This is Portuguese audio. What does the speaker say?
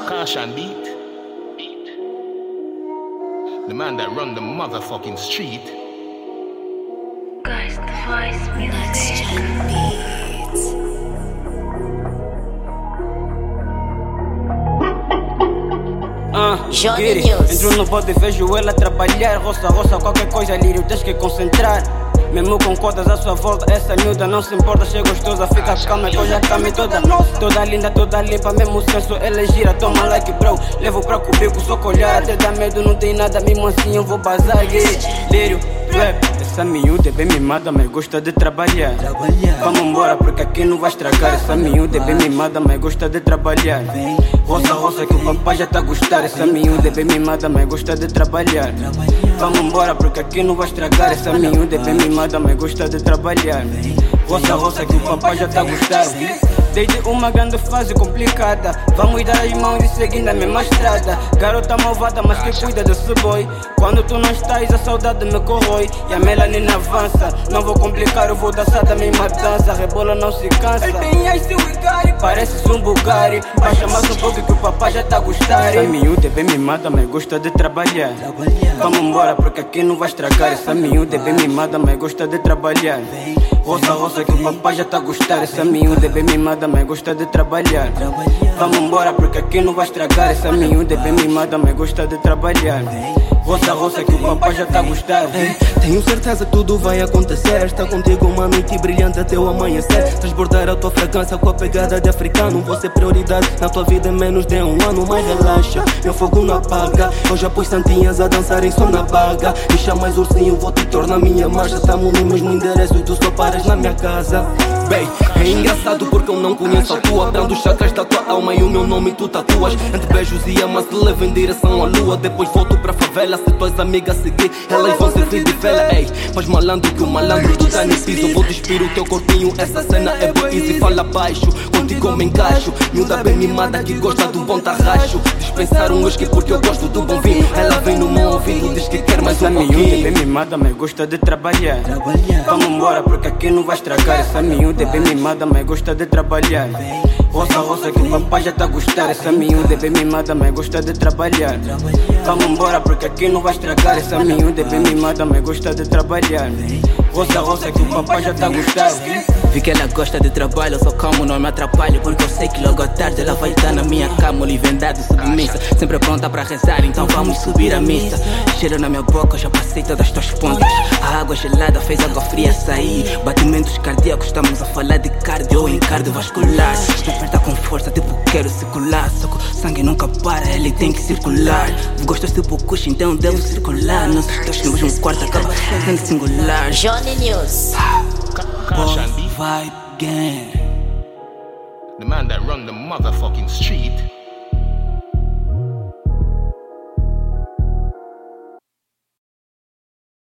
Caution beat. The man that run the motherfucking street. Guys, the voice music. Johnny News. Entro no bode e vejo ela trabalhar. Roça, qualquer coisa, lírio, tens que concentrar. Mesmo com cotas à sua volta, essa miúda não se importa. Chega gostosa, fica calma, que hoje a cama é toda linda, toda limpa. Mesmo senso, ela gira, toma like bro. Levo pra cubico, só colhar, até dá medo, não tem nada. Mesmo assim eu vou bazar, lírio, rap. Essa miúda é bem mimada, mas gosta de trabalhar. Vamos embora porque aqui não vai estragar. Essa miúda é bem mimada, mas gosta de trabalhar. Roça que o papai já tá a gostar. Essa miúda é bem mimada, mas gosta de trabalhar. Vamos embora porque aqui não vai estragar. Essa miúda é bem mimada, mas gosta de trabalhar. Roça que o papai já tá a gostar. Desde uma grande fase complicada, vamos dar as mãos e seguindo a mesma estrada. Garota malvada, mas que cuida desse boy. Quando tu não estás, a saudade me corrói e a melanina avança. Não vou complicar, eu vou dançar da mesma dança. Rebola não se cansa. Parece um Bugatti. Baixa mais um pouco que o papai já tá a gostar. Essa miúda é bem mimada, mas gosta de trabalhar. Vamos embora porque aqui não vai estragar. Essa miúda é bem mimada, mas gosta de trabalhar. Roça que o papai já tá a gostar. Essa miúda é bem mimada, mas gosta de trabalhar. Vamos embora porque aqui não vai estragar. Essa miúda é bem mimada, mas gosta de trabalhar. Roça que o papai já tá a gostar. Tenho certeza que tudo vai acontecer. Está contigo uma noite brilhante até o amanhecer. Transbordar a tua fragrância com a pegada de africano. Vou ser prioridade na tua vida em menos de um ano. Mas relaxa, meu fogo não apaga. Eu já pus santinhas a dançar em som na baga. Me chamas ursinho, vou te tornar minha marcha. Tamo no mesmo endereço e tu só paras na minha casa. Bem, é engraçado porque eu não conheço a tua. Brando os chakras da tua alma e o meu nome tu tatuas. Entre beijos e amas te levo em direção à lua. Depois volto pra favela, se tuas amigas seguir, elas vão servir de vela. Ei, mas malandro que o malandro tu tá no piso. Vou despir o teu corpinho, essa cena é boa easy. Fala baixo, contigo eu me encaixo. Miúda bem mimada que gosta do bom tarracho. Dispensar um whisky porque eu gosto do bom vinho. Ela vem no meu ouvido, diz que quer mais um pouquinho. Essa miúda é bem mimada, mas gosta de trabalhar. Vamos embora porque aqui não vai estragar. Essa miúda é bem mimada, mas gosta de trabalhar. Roça que o papai já tá a gostar. Essa miúda é bem mimada, mas gosta de trabalhar. Vamos embora porque aqui não vai estragar. Essa miúda é bem mimada, mas gosta de trabalhar. Roça que o papai já tá a gostar. Vi que ela gosta de trabalho, eu sou calmo, não me atrapalho. Porque eu sei que logo à tarde ela vai estar na minha cama, olivendado, submissa. Sempre pronta pra rezar, então vamos subir a missa. Cheiro na minha boca, eu já passei todas as tuas pontas. A água gelada fez água fria sair. Batimentos cardíacos, estamos a falar de cardio e cardiovascular. Me aperta com força, tipo quero circular. Só que o sangue nunca para, ele tem que circular. Gostas tipo kush, então devo circular. Nossos dois no mesmo quarto acaba sendo singular. Johnny News. Caution beat. Vibe gang. The man that run the motherfucking street.